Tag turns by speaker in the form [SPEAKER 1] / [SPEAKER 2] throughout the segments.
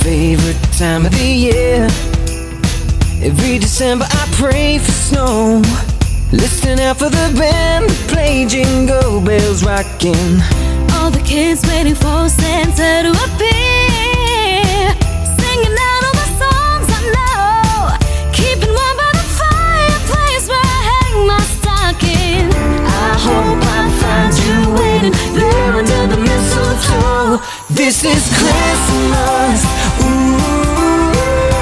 [SPEAKER 1] favorite time of the year. Every December I pray for snow, listening out for the band to play Jingle Bells Rockin'.
[SPEAKER 2] All the kids waiting for Santa to appear, singing out all the songs I know, keeping warm by the fireplace where I hang my stocking. I hope I find you waiting there under the mistletoe.
[SPEAKER 1] This is Christmas, ooh,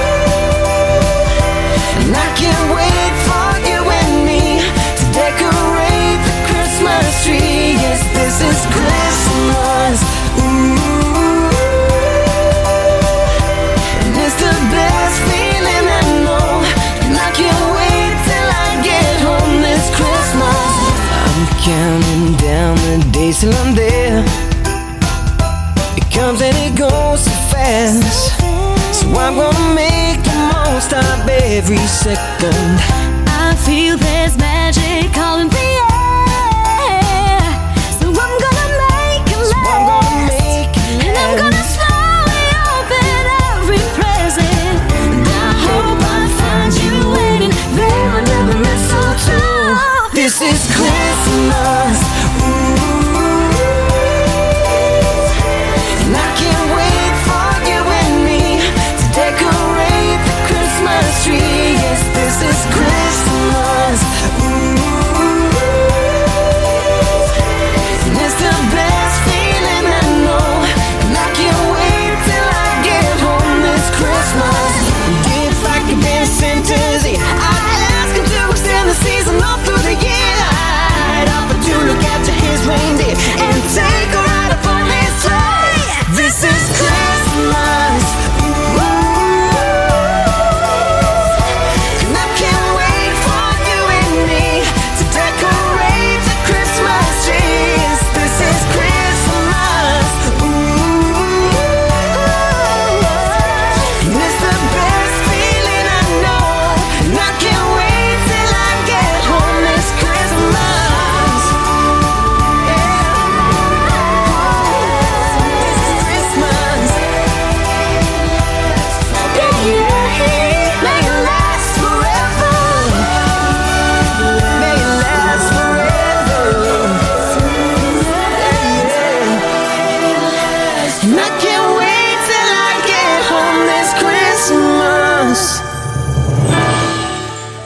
[SPEAKER 1] and I can't wait for you and me to decorate the Christmas tree. Yes, this is Christmas, ooh, and it's the best feeling I know, and I can't wait till I get home this Christmas. I'm counting down the days till I'm there. It comes and it goes so fast, so I'm gonna make the most of every second.
[SPEAKER 2] I feel there's magic calling.